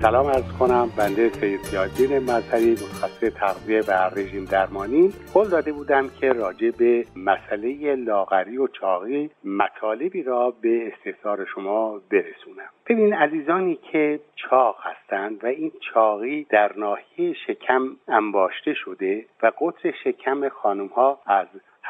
سلام عرض کنم. بنده سید ضیاءالدین مظهری، متخصص تغذیه و رژیم درمانی، قول داده بودم که راجع به مسئله لاغری و چاقی مطالبی را به استحضار شما برسونم. ببین عزیزانی که چاق هستند و این چاقی در ناحیه شکم انباشته شده و قطر شکم خانم‌ها از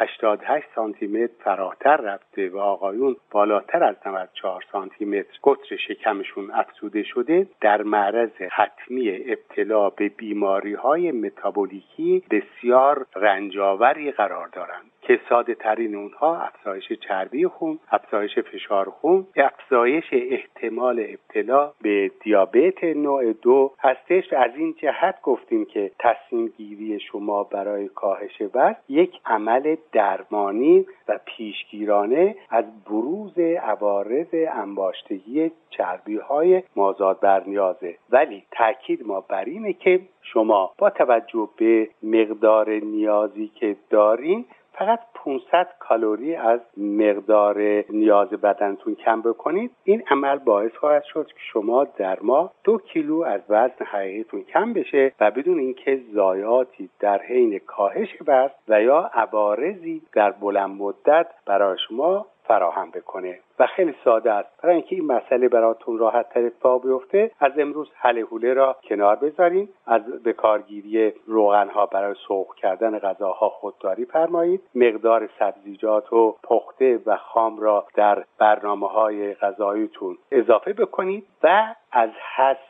88 سانتی متر فراتر رفته و آقایون بالاتر از 94 سانتی متر قطر شکمشون افزوده شده، در معرض حتمی ابتلا به بیماری‌های متابولیکی بسیار رنجاوری قرار دارند که ساده ترین اونها افزایش چربی خون، افزایش فشار خون، افزایش احتمال ابتلا به دیابت نوع 2 هستش. از این جهت گفتیم که تصمیم گیری شما برای کاهش وزن یک عمل درمانی و پیشگیرانه از بروز عوارض انباشتگی چربی‌های مازاد بر نیازه، ولی تاکید ما بر اینه که شما با توجه به مقدار نیازی که دارین فقط 500 کالری از مقدار نیاز بدنتون کم بکنید. این عمل باعث خواهد شد که شما در ماه 2 کیلو از وزن حقیقیتون کم بشه و بدون اینکه ضایعاتی در حین کاهش وزن و یا عوارضی در بلند مدت برای شما فراهم بکنه و خیلی ساده است. برای اینکه این مسئله براتون راحت تر اتفاق بیفته، از امروز هله هوله را کنار بذارین، از به کارگیری روغن‌ها برای سرخ کردن غذاها خودداری فرمایید، مقدار سبزیجات و پخته و خام را در برنامه‌های غذاییتون اضافه بکنید و از حذف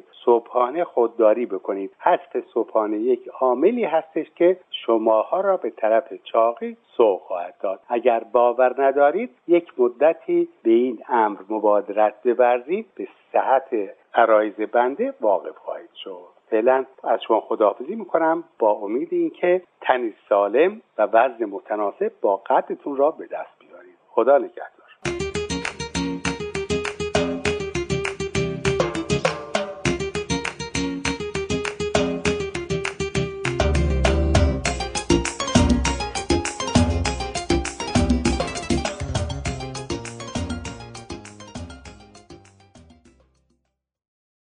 صبحانه خودداری بکنید. حذف صبحانه یک عاملی هستش که شماها را به طرف چاقی سوق خواهد داد. اگر باور ندارید یک مدتی به این امر مبادرت بورزید، به صحت عرایض بنده واقف خواهید شد. فعلا از شما خداحافظی میکنم با امید اینکه تنی سالم و وزن متناسب با قدتون را به دست بیارید. خدا نگهدار.